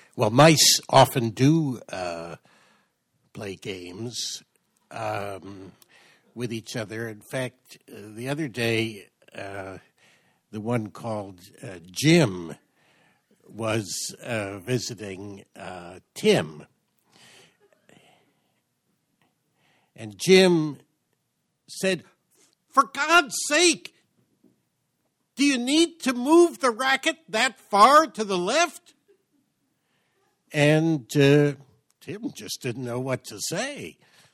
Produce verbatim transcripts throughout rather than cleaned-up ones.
Well, mice often do uh, play games um, with each other. In fact, uh, the other day, uh, the one called uh, Jim was uh, visiting uh, Tim. And Jim said, "For God's sake, do you need to move the racket that far to the left?" And uh, Tim just didn't know what to say.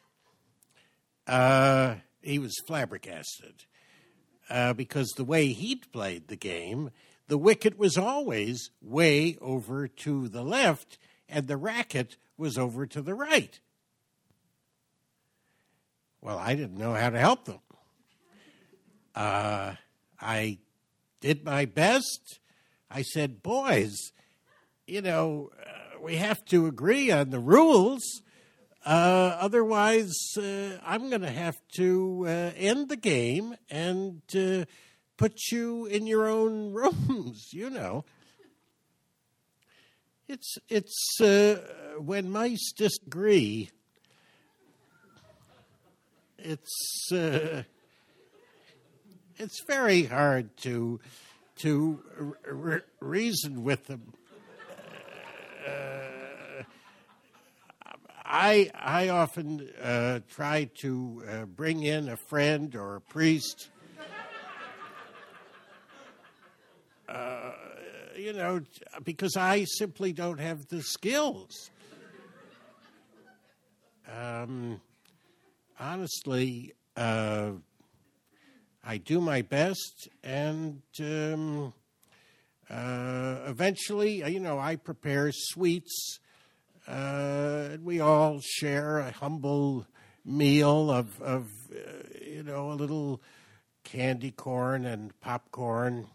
Uh, he was flabbergasted uh, because the way he'd played the game, the wicket was always way over to the left and the racket was over to the right. Well, I didn't know how to help them. Uh, I did my best. I said, "Boys, you know, uh, we have to agree on the rules. Uh, otherwise, uh, I'm going to have to uh, end the game and uh, put you in your own rooms, you know." It's, it's uh, when mice disagree, it's... Uh, It's very hard to to re- reason with them. Uh, I I often uh, try to uh, bring in a friend or a priest. Uh, you know, because I simply don't have the skills. Um, honestly. Uh, I do my best, and um, uh, eventually, you know, I prepare sweets. Uh, we all share a humble meal of, of uh, you know, a little candy corn and popcorn.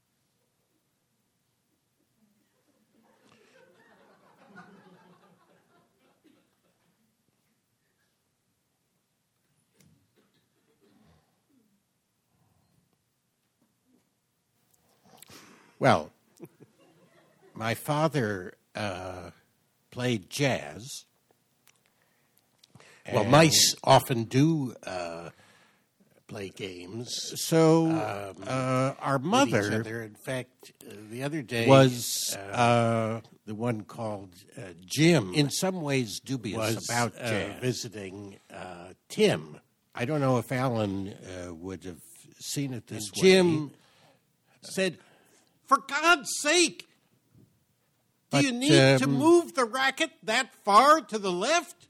Well, my father uh, played jazz. Well, mice often do uh, play games. So um, uh, our mother, with each other. In fact, uh, the other day was uh, uh, the one called uh, Jim. In some ways, dubious was, about jazz. Uh, visiting uh, Tim. I don't know if Alan uh, would have seen it this and way. Jim said, "For God's sake, do but, you need um, to move the racket that far to the left?"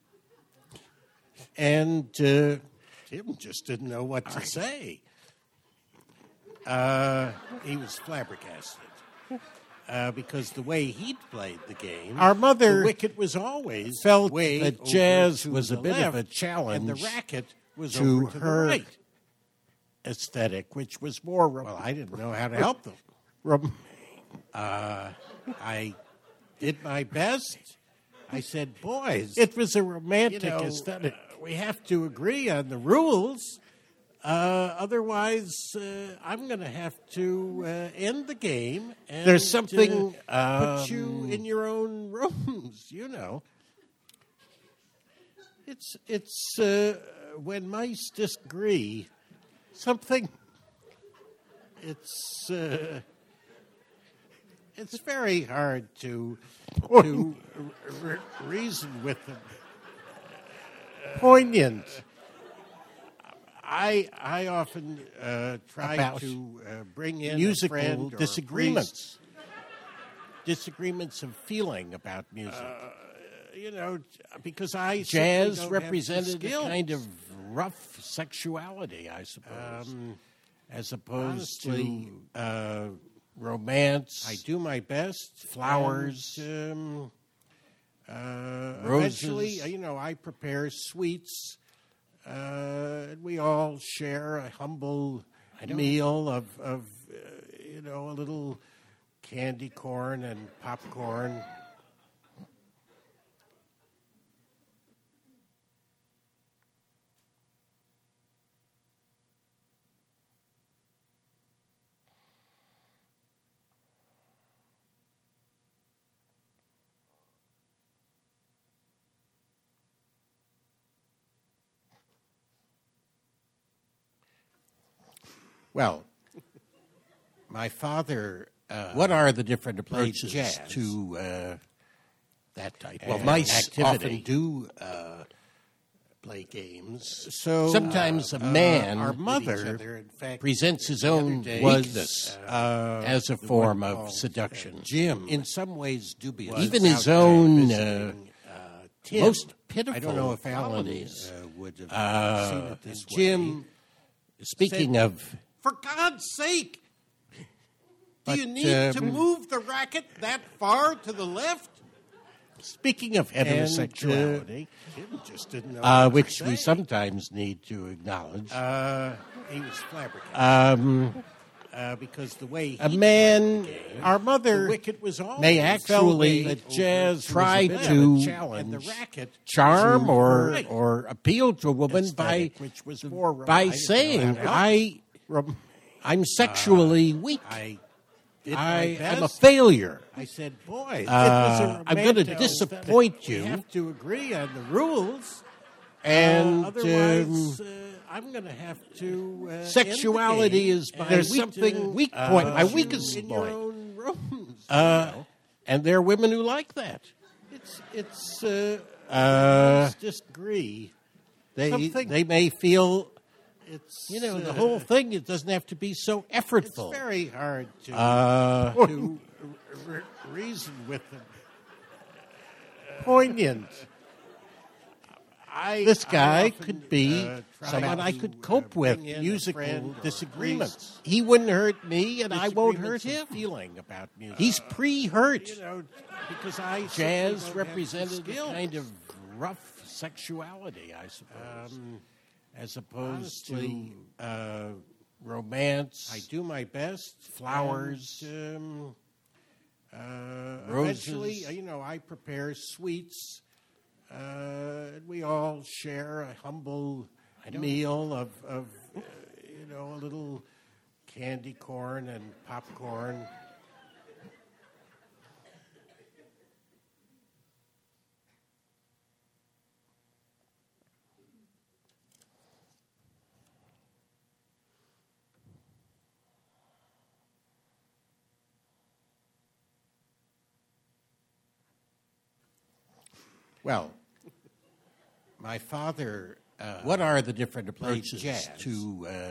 And uh, Tim just didn't know what to say. Uh, he was flabbergasted uh, because the way he'd played the game, our mother, the wicket was always felt way that jazz was a bit left, of a challenge, and the racket was to over to her the right. Aesthetic, which was more. Well, I didn't know how to help them. Uh, I did my best. I said, "Boys, it was a romantic you know, aesthetic. Uh, we have to agree on the rules. Uh, otherwise, uh, I'm going to have to uh, end the game and there's something uh, put um, you in your own rooms. You know, it's it's uh, when mice disagree. Something. It's." Uh, It's very hard to to re- reason with them. Uh, Poignant. I I often uh, try About to uh, bring in musical a friend or disagreements, disagreements of feeling about music. Uh, you know, because I jazz represented a kind of rough sexuality, I suppose, um, as opposed honestly, to. Uh, Romance. I do my best. Flowers. And, um, uh, eventually, you know, I prepare sweets. Uh, we all share a humble meal of, of uh, you know, a little candy corn and popcorn. Well, my father. Uh, what are the different approaches jazz. to uh, that type Well, of mice activity? often do uh, play games. So Sometimes uh, a man uh, our with mother, each other in fact, presents his the other own day, weakness uh, as a the form one of called, seduction. uh, Jim, in some ways dubious. Even was his out there own, visiting, uh, Tim. most pitiful I don't know if Alan qualities. uh, would have Uh, seen it this way. Jim, speaking said, of, For God's sake, do But, you need um, to move the racket that far to the left? speaking of heterosexuality, Jim just didn't know uh, what to which we say. sometimes need to acknowledge, Uh, he was flabbergasted um, uh, because the way he a man, played the game, our the mother, wicket was always may fell actually way that over jazz to try the to left, and the racket charm to or right. or appeal to a woman by Aesthetic, which was more by reliant saying, on- "I, I'm sexually weak. I, did I my am a best. failure. I said, boy, Uh, it was a I'm going to romantic- disappoint We you." have to agree on the rules. And uh, otherwise, um, uh, I'm going to have to. Uh, sexuality end the game is my and weak- something weak point, my you weakest in point. Your own rooms, uh, and there are women who like that. it's it's. Uh, Uh, let's disagree. They Something- they may feel, It's you know, the uh, whole thing. It doesn't have to be so It's effortful. very hard to Uh, to re- reason with them. Poignant. I, This guy I often, could be uh, try someone to, I could uh, cope with. bring in a Musical friend or disagreements. raise He wouldn't hurt me, and I won't hurt disagreements him. of feeling about music. He's pre-hurt. you know, because I Jazz simply don't have represented the a skills. kind of rough sexuality, I suppose, Um, as opposed honestly, to uh, romance. I do my best. Flowers, and, um, uh, roses. Eventually, uh, you know, I prepare sweets. Uh, and we all share a humble meal of, of uh, you know, a little candy corn and popcorn. Well, my father. Uh, What are the different approaches jazz. to uh,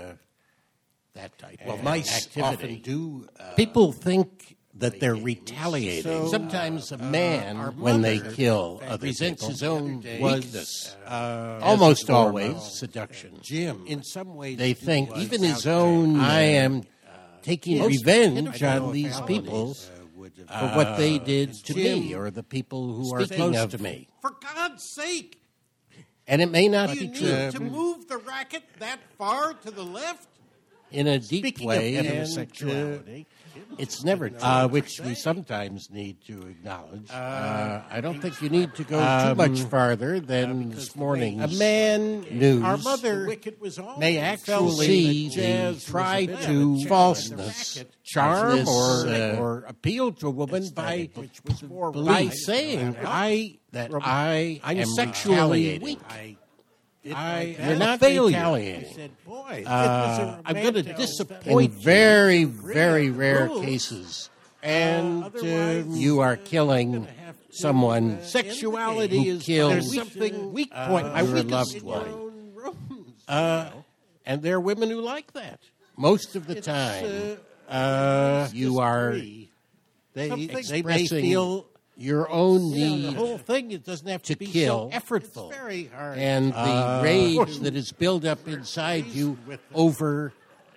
that type well, of mice activity? often do. Uh, People think that they're games. retaliating. So, Sometimes a uh, man, our when they mother, kill in fact, other presents people his own the other day, weakness, uh, almost as a form always of seduction. Jim, in some ways, They think was even his out own, there. I am taking Most revenge pitiful on these qualities, people uh, would have- for what they did to Jim, me or the people who are speaking close of- to me. For God's sake, And it may not do you be need true to move the racket that far to the left? in a deep Speaking way. of and, heterosexuality, uh, it's never true, uh, which we sometimes need to acknowledge. Uh, I don't think you need to go too much farther than this morning's a man news. Our mother, the wicket was always may fell actually see the jazz was try a bit of a to challenge. falseness, The racket charm, this, or uh, or appeal to a woman by aesthetic, which was more by reliant saying on I that I I'm am sexually retaliating. weak. I, did I- my you're best. not failure. I retaliating. said, boy, Uh, it was a I'm going to romantic- disappoint in very, Agree very on the rare rules. cases. And Uh, otherwise, um, you are I'm killing gonna have to, someone. uh, Sexuality end the is game. kills There's something weak uh, point. My your weakest loved one. one. Rooms, Uh, and there are women who like that. Most of the It's, time, uh, uh, you are disagree. they, Something they may expressing feel your own You know, need the whole thing, it doesn't have to, to be kill, so effortful. It's very hard. and the Uh, rage that is built up inside you over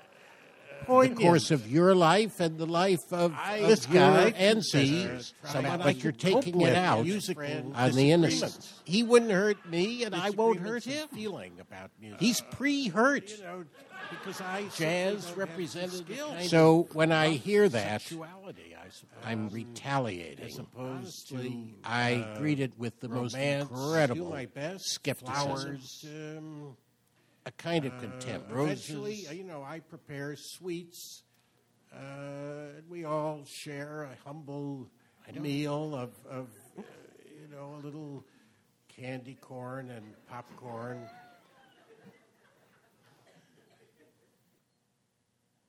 the Poignant. course of your life and the life of, I- of this your guy ancestors, could, uh, somehow, try but to you're cope taking with it out musical on the innocent. disagreements. He wouldn't hurt me, and I won't hurt Disagreements him. of feeling about music. He's pre-hurt. you know, because I Jazz simply don't have the represented skills. a so when I hear that, Sexuality, I suppose. I'm retaliating. As opposed to I uh, greet it with the most romance, incredible do my best. skepticism, Flowers, um, a kind of contempt. Uh, Roses. eventually, uh, you know, I prepare sweets. Uh, and we all share a humble meal of, of uh, you know, a little candy corn and popcorn.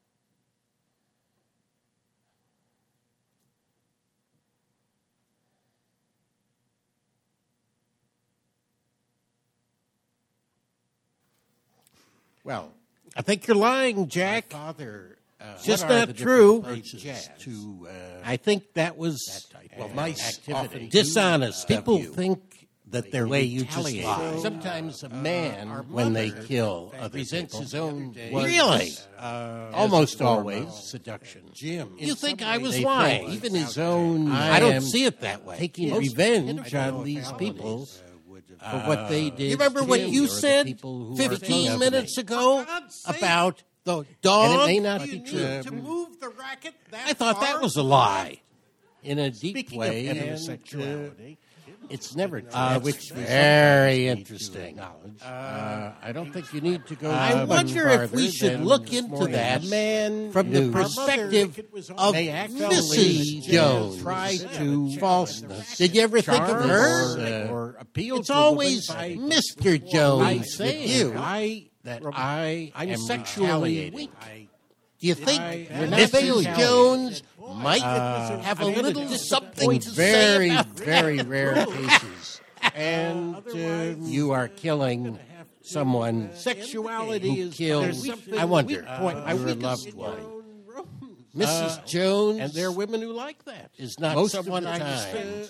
Well, I think you're lying, Jack. My father. Uh, Just not true. To, uh, I think that was well, mice often dishonest. do, uh, People of you. think that they're way you just retaliating. lie. Sometimes a man, our when they mother kill other presents people, his own was, really? uh, almost always seduction. Jim. You think I was they lying? think Even his own. I I don't am see it that way. Taking Most revenge I don't on know these if people uh, for what they did. You remember to what him, you or the said people who fifteen are minutes ago For God's sake. about the dog. And it may not Do be you need true. to move the racket that I thought that far? was a lie. In a deep Speaking way, of and, heterosexuality, uh, it's never true. Uh, That's which we very sometimes interesting. need to acknowledge. Uh, I don't think you need to go. I much wonder if farther we should than look this into morning. that A man from knew. the perspective of They Missy actually Jones. tried to falseness. Did you ever think of Charm her? or, uh, or appeal It's to always women by Mister I Jones say with you. I that Rob- I I'm am sexually retaliating. weak. Do you think I- Missus Missus Jones might Uh, have I a mean, little it's something in to very, say about very that? rare cases. And Otherwise, uh, you are killing someone. Sexuality who is killed. there's something I wonder. we point Uh, your weakest loved in one. your own rooms. Missus Uh, Jones, and there are women who like that. is not Most of someone the I time. understand.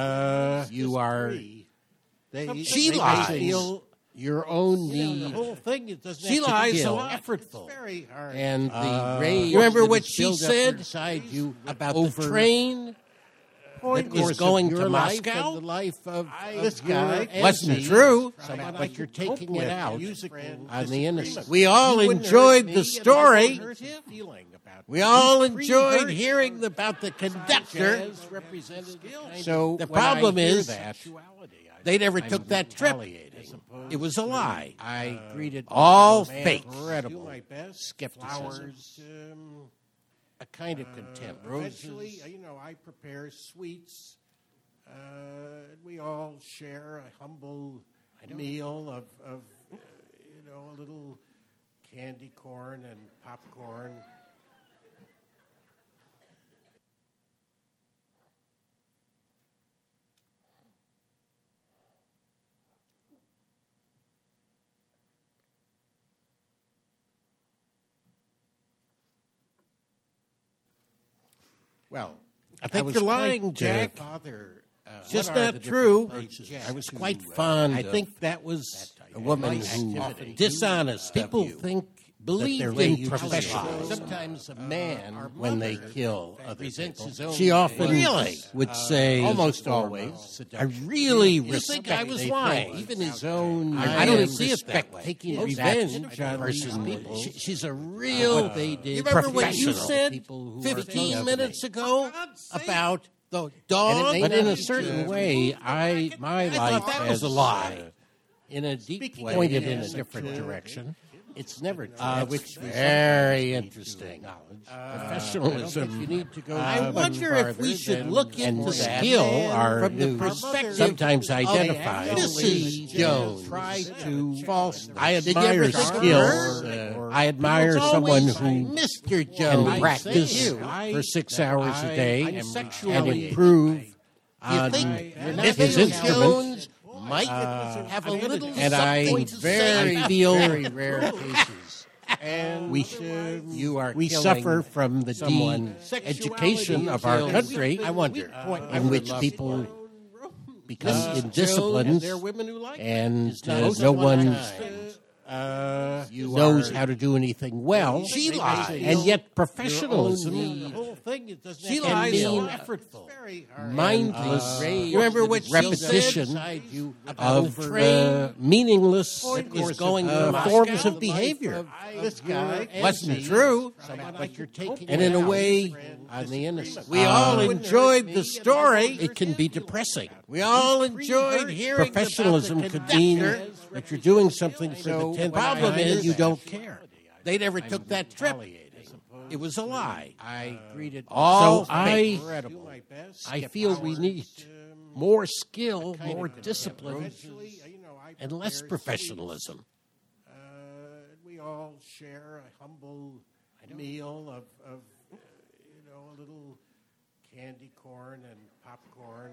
Uh, You are. They, She they lies. feel, Your own you know, need. the whole thing. It doesn't She have to lies be a so lot. effortful. It's very hard. And the Uh, rage. you remember that what is she built up said inside you about over the train point that was was going your to life Moscow. and the life of, I- of this your guy M wasn't C, true, someone I but you're could cope taking it with, out musical on the innocent. disagreements. We all He wouldn't enjoyed hurt the me, and I story. wouldn't hurt him. Feeling about We it. all He enjoyed pre-hurt hearing about the conductor. Jazz represented the kind So of- the when I problem hear is that, they never I'm took that trip. retaliating. It was a lie. I greeted All man, fake. incredible my best. Skepticism. Flowers, um, A kind of contempt. Uh, eventually, uh, you know, I prepare sweets. Uh, we all share a humble meal of, of uh, you know, a little candy corn and popcorn. Well, I think was you're quite, lying, uh, Jack. Father, uh, Just what are not the true. different approaches I was to, quite uh, fond. I of think that was that type a of woman nice who activity. dishonest. Of People you. think they're believe way in you professionals. lies. Sometimes a Uh, man, our when they mother kill other presents people, his own she often really? would say, almost always, always, I really You respect. think I was they lying. think. Even his own. I I don't am see it that respect way. taking Taking revenge revenge on on these person. people. She, she's a real. Uh, they did. you remember what you professional. said People who fifteen are minutes ago For God's sake. about the And dog. it may But not in a be certain true. way, I my I thought life that has was a lie. in a deep Speaking way, of pointed in a innocent different children, direction. It's never true. Uh, That's which we very sometimes need to interesting. acknowledge. Uh, Professionalism. You need to go. I uh, wonder much if we farther should than look this into morning. skill our From the news. perspective Sometimes of identified. Missus Jones. Try to false. I Did you admire ever think of skills. her? uh, I admire It's someone always who Mister can Jones practice you. for six that hours I- a day I'm and sexually- improve I- on think his Missus instrument. Jones might uh, have a I little ended- and I something to very say. feel Very rare cases. And We uh, you are we killing suffer from the someone education of our kills. country. I wonder in which people become indisciplined There are women who like and not uh, most no of the one time. Uh, you knows how to do anything well. She lies. And yet the professionalism, whole thing it doesn't She have to lies be so a lot. effortful. Very hard. mindless Uh, you remember what she repetition said? of Over, uh, meaningless Point is was going uh, uh, Moscow, forms the of life behavior. of This guy Wasn't M C, true, someone but I you're could taking cope and in a with. way on the innocent. We Uh, all wouldn't enjoyed hurt the me, story. and I It can be depressing. We all all enjoyed enjoyed hearing hearing professionalism about the could mean conductor. that you're doing something for So the tenth when I problem hear is you that, don't care. They never took that trip. It was a lie. I greeted All so I- incredible. I feel we need more skill, more discipline, Eventually, uh, you know, I and less prepare professionalism. sweets. Uh, we all share a humble meal of, of uh, you know, a little candy corn and popcorn.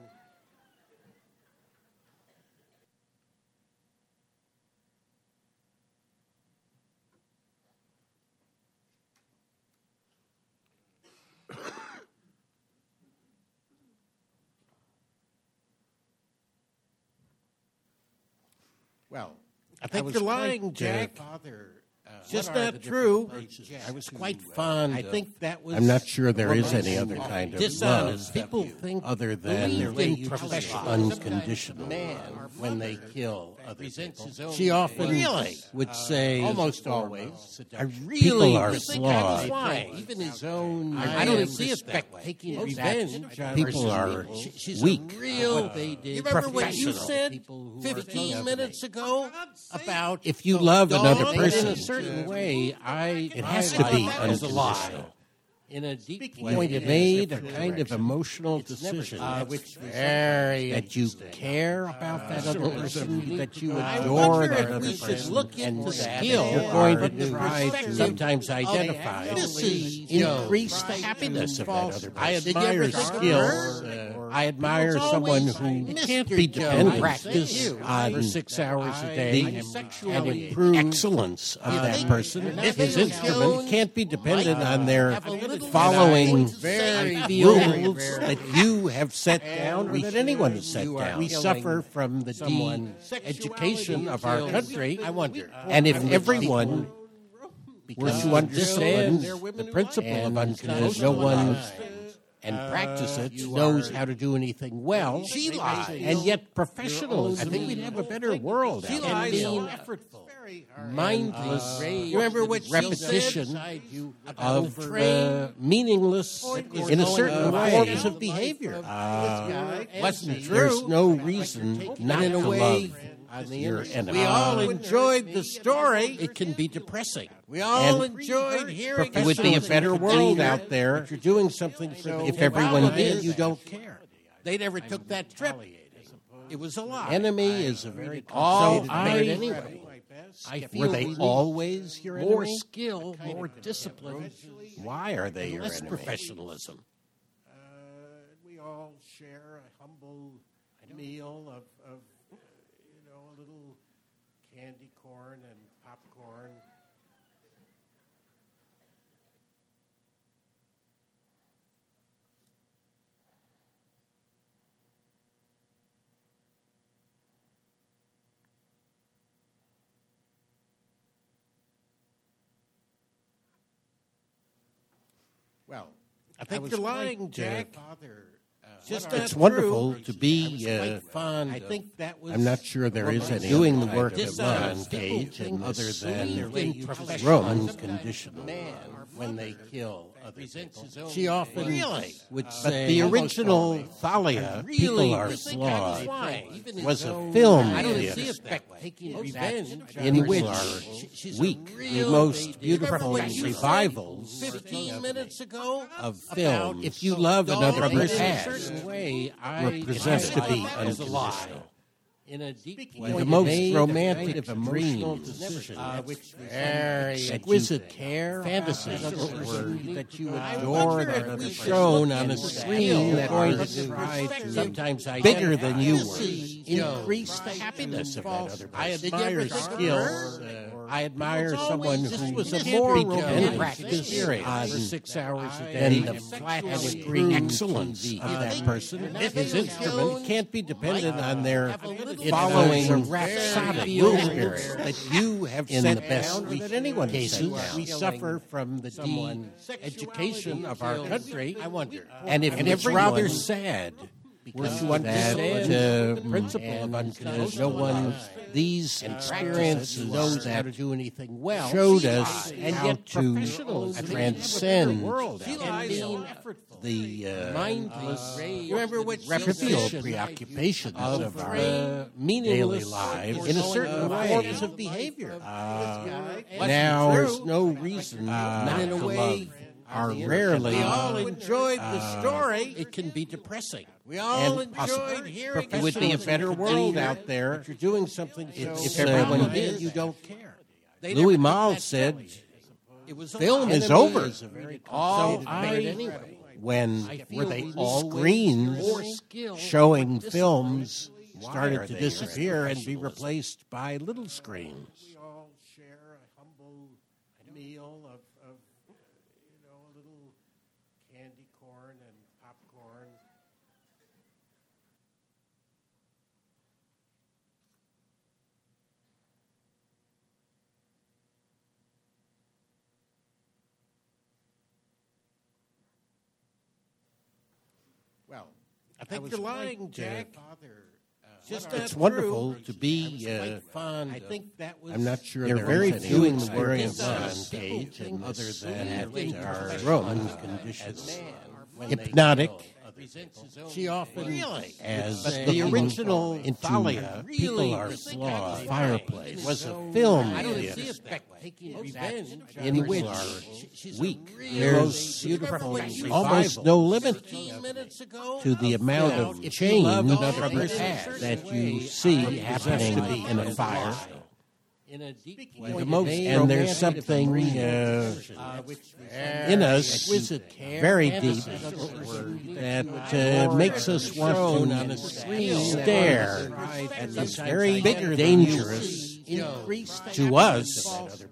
Well, I think I you're was lying, quite, Jack. Uh, father, uh, Just what are not the true. different places I was to, quite uh, fond. I of- think that was. I'm not sure there is romance any other and kind of dishonest love of people you, think other than believe their in way professional, you unconditional man love when they kill other presents people. his own She often really would say, almost always, I really people are think I'm flawed. lying. Even his own. I don't see it that respect way. taking Most revenge. on people versus are people. She- she's weak. A real. What they did You remember what you professional. said People who are fifteen above minutes me. ago about If you love another dogs person, in a certain way, I it has I to like be that as a lie. unconditional. In a deep Speaking way, of you in a made a different kind of direction. emotional It's never decision, uh, that's which was very that you interesting. care about that other person, that you I adore wonder that if other we should person, look and into that skill and you're going to put the try to perspective sometimes of identify. This is increase Joe, the right? happiness of that False. other person. I I admire admire skills. skills. Uh, I admire People's someone always who Mister can't be Joe. dependent I practice say on you. for six hours a I day am and sexually improve excellence of uh, that person. If His his instrument instrument can't be dependent on their have a little following very, very rules very that you have set down or we that anyone has set you are down. We killing suffer from the someone. de-education of our kills- country. I wonder. And if How many everyone people- were because to understand there are women the who principle like of it. unconditional And one most of the time, and practice it, you knows are- how to do anything well, She lies. and yet professionals, I Your think own we'd have a better world She out there. lies so And effortful. mindless, Uh, you remember what she repetition said of, of uh, meaningless in a certain uh, way forms of behavior. Uh, wasn't true. There's no reason not in a to way, love your enemy. we all enjoyed the story. It can be depressing. We all And enjoyed hearing. it It would be a sounds better like world a out there if you're doing something for them. If the everyone problem did, is- you don't care. They never took that trip. It was a lie. Enemy is a very All complicated I- word anyway. I feel Were they we need always your more enemy? skill, more discipline. Why are they your Less enemy? professionalism. Uh, we all share a humble meal of, of uh, you know, a little candy corn and popcorn. Well, I think was you're quite, lying, uh, Jack. Father, uh, Just what are it's the wonderful true- to be I was uh, quite fond. I of- think that was. I'm not sure there is any doing other the work kind of of love love page and other other than than their in professional unconditional man love when they kill other people. people. She often Really? would Uh, say, but the original almost Thalia, always, People really Are think I'm Flawed, lying. was a own- film I don't theater see it that way. taking Revenge in on which are she's weak. a The real- most they- beautiful remember what you said revivals fifteen minutes ago of about films. if you love another from the person, certain way, I represents to be as a lie. unconditional. In a deep Speaking way, of the the most made romantic, kind of emotional dreams, decision, uh, which was very exquisite care, fantasies about that that, word. that you I adore wonder that if are we should shown look on a into screen that. that Going are to tried perspective to sometimes bigger identify. than you This were. is Joe, increase the right? happiness of that False. other I person. admire Skills. skills. Uh, I admire someone This who was a can't more be romantic dependent practice on for six hours a day than the and flat and degree improve excellence T V of of that that person. If His they instrument don't can't be dependent on their It following was a rhapsodic rules rules that you have in set the best down, or that anyone cases. cases. We suffer from the someone. de-education of our Kills- country. I wonder. And if And it's everyone- rather sad Because to understand that, the uh, principle of and unconditional no one, one these experiences knows how to do anything well showed She us lies. and how yet to professionals transcend world She out lies there. so the uh, mindless, uh, you remember what she repetition said? preoccupations of, of our uh, meaningless daily lives in a certain uh, forms of behavior. Uh, now, there's there's no reason uh, not in a to way, love are our rarely We all uh, enjoyed the uh, story. It can be depressing. We all and enjoyed possible. hearing it would be a better world out there if you're doing something. So If everyone um, did, you don't care. They Louis never took Malle that said, trip. It was a "Film lie. is Enemy over." is a very All complicated I thing anyway. when I were feel they we all always screens more skill, showing more films Why started are to they disappear and be professionalism? replaced by little screens. We all share a humble meal of, of you know, a little candy corn and popcorn. Well, I think I you're was lying, quite, Jack. Uh, father, uh, Just it's it's wonderful wonderful to be uh, fond. I of- think that was. I'm not sure there there are very is few any experiences experience on on page page and other this than in our Roman conditions. when Hypnotic. She often Really? as But the looking original into Thalia, really People Are the Flawed, fireplace was a film I don't theater see it taking revenge in which weak. there's beautiful almost no limit minutes ago to the amount Now, of if you change love another that person, you see happening in a fire. in a deep The way. most and there's something uh, in us very deep that uh, makes us want to stare at this very dangerous to us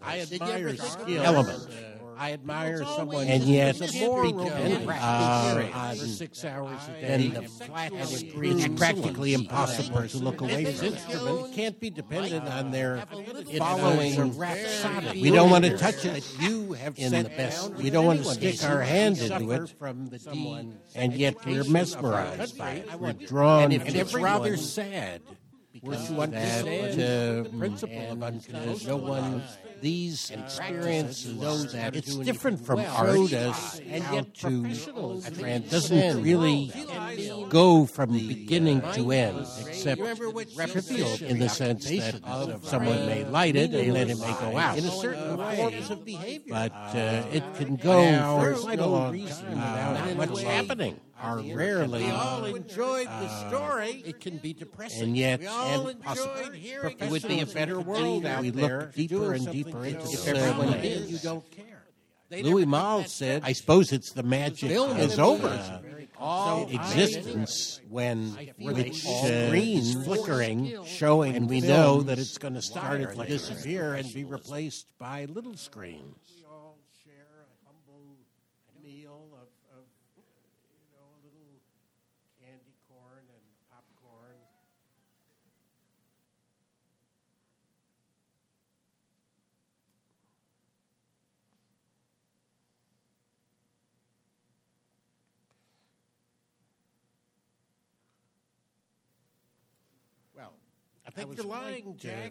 element. I admire someone, And yet, more uh, on six hours a day. and the flat it's practically impossible to look away from it. Instrument can't be dependent on their Following following rhapsodic. We don't want to touch it. You have in set the best. boundaries. We don't want to Anyone stick can our hand into suffer it, from the someone, and yet we're mesmerized by it. We're drawn and, if, to and it's it. rather sad. Because you understand that, the principle and of unconditional no one- love. These experiences knows that It's different from well. art, Showed us and how yet to professionals transcend. doesn't really go from beginning to end, except Remember what trivial she in the sense that someone may light it and then it may go out in a certain way. forms of behavior. but uh, it can go Now, for there's quite a no long reason time without without it. much Way. happening. Are rarely, We all enjoyed the story. It can be depressing. and yet, we all and enjoyed hearing it would be a better world out we there. look deeper and deeper into If the everyone uh, did, you don't care. They Louis never Malle did that said, stuff. "I suppose it's the magic Film is and over." uh, All So existence when feel which like all uh, green is flickering, showing, and we films know that it's going to start started to like disappear and be replaced by little screens. We all share a humble meal of, of you know, a little candy corn and popcorn. Well, I think was you're lying, quite, uh, Jack.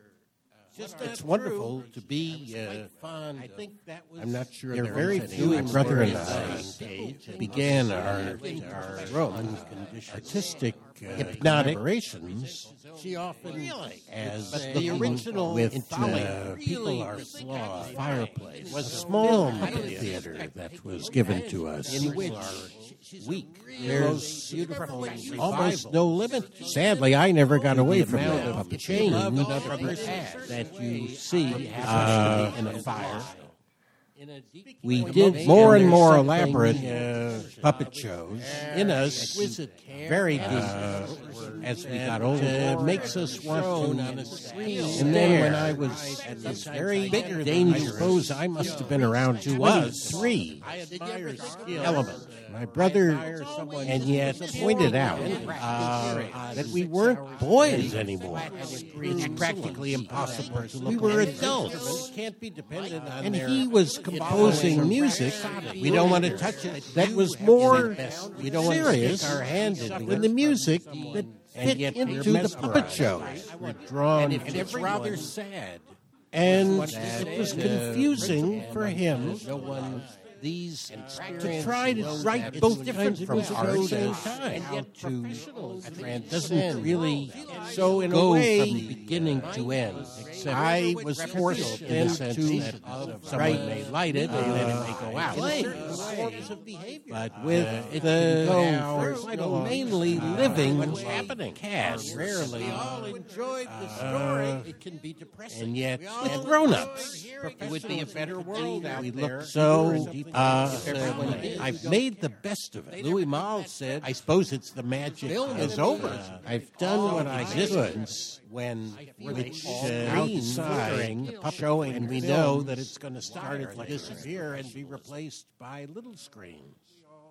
Just It's not wonderful true. to be uh, fond. I I think that was. I'm not sure there there are very is few any. My brother and experiences I on page and began other our, than our Roman artistic uh, hypnotic collaborations She often Really? as But the the original with Thalia, uh, People People Are Are Flawed, Flawed fireplace was a was a small film puppet theater theater that was given to us. in which weak. There's There's almost no limit. Sadly, I never got away from amount that of puppet change change that you see uh, in a fire. in a deep We way. did And more and there's more something, elaborate uh, uh, puppet shows in us, very deep, uh, as we got older. It makes us want to. And then when I was at this very bigger dangerous, I suppose I must have been around to twenty-three element. My brother, and yet pointed out uh, that we weren't boys anymore. It's practically impossible to look. We were adults. Can't be dependent on And their he was composing music. We don't want to touch it. That was more we don't want to serious stick our hand into than it. the music that fit yet into we're the puppet shows. We're drawn And, if, to and it. it's rather sad. And that, it was uh, confusing for him No one these to try to write both kinds of music at the same time. and yet To professionals doesn't really so in a go way from beginning to end. Except I I was was forced forced in then the to sense that someone may light it and then it may go out. forms of behavior. But with Uh, it the can go for for quite a a long mainly time. living What's happening? cast, Rarely. We all enjoyed the story. it can be depressing. and yet We all with enjoyed grown-ups. hearing It would be a better world out We there. look so. Uh, If everyone did. I've made the best of it. Louis Malle said, I suppose it's the magic Film is and over. movies. I've done All what I could existence when feel which like all uh, green outside flickering, showing, and we films know that it's going to start started to like disappear and be replaced by little screens. We all